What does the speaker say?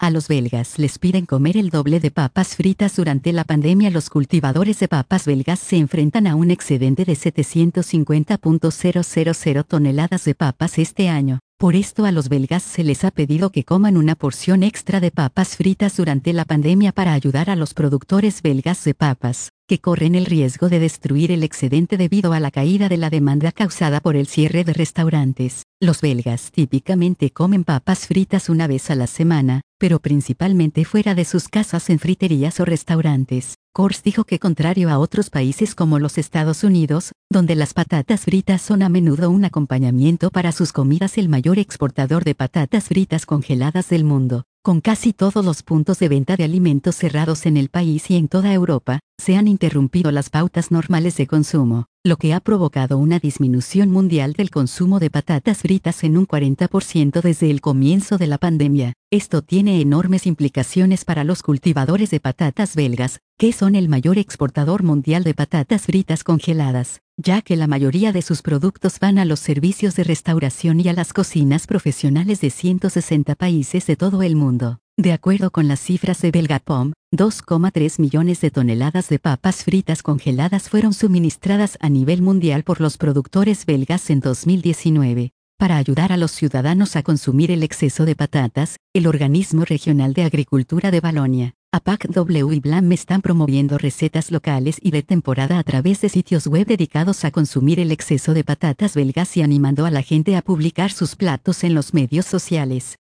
A los belgas les piden comer el doble de papas fritas durante la pandemia. Los cultivadores de papas belgas se enfrentan a un excedente de 750.000 toneladas de papas este año. Por esto a los belgas se les ha pedido que coman una porción extra de papas fritas durante la pandemia para ayudar a los productores belgas de papas, que corren el riesgo de destruir el excedente debido a la caída de la demanda causada por el cierre de restaurantes. Los belgas típicamente comen papas fritas una vez a la semana, pero principalmente fuera de sus casas en friterías o restaurantes. Kors dijo que contrario a otros países como los Estados Unidos, donde las patatas fritas son a menudo un acompañamiento para sus comidas, el mayor exportador de patatas fritas congeladas del mundo, con casi todos los puntos de venta de alimentos cerrados en el país y en toda Europa, se han interrumpido las pautas normales de consumo, lo que ha provocado una disminución mundial del consumo de patatas fritas en un 40% desde el comienzo de la pandemia. Esto tiene enormes implicaciones para los cultivadores de patatas belgas, que son el mayor exportador mundial de patatas fritas congeladas, ya que la mayoría de sus productos van a los servicios de restauración y a las cocinas profesionales de 160 países de todo el mundo. De acuerdo con las cifras de Belgacom, 2,3 millones de toneladas de papas fritas congeladas fueron suministradas a nivel mundial por los productores belgas en 2019. Para ayudar a los ciudadanos a consumir el exceso de patatas, el Organismo Regional de Agricultura de Valonia, APAC-W y BLAM están promoviendo recetas locales y de temporada a través de sitios web dedicados a consumir el exceso de patatas belgas y animando a la gente a publicar sus platos en los medios sociales.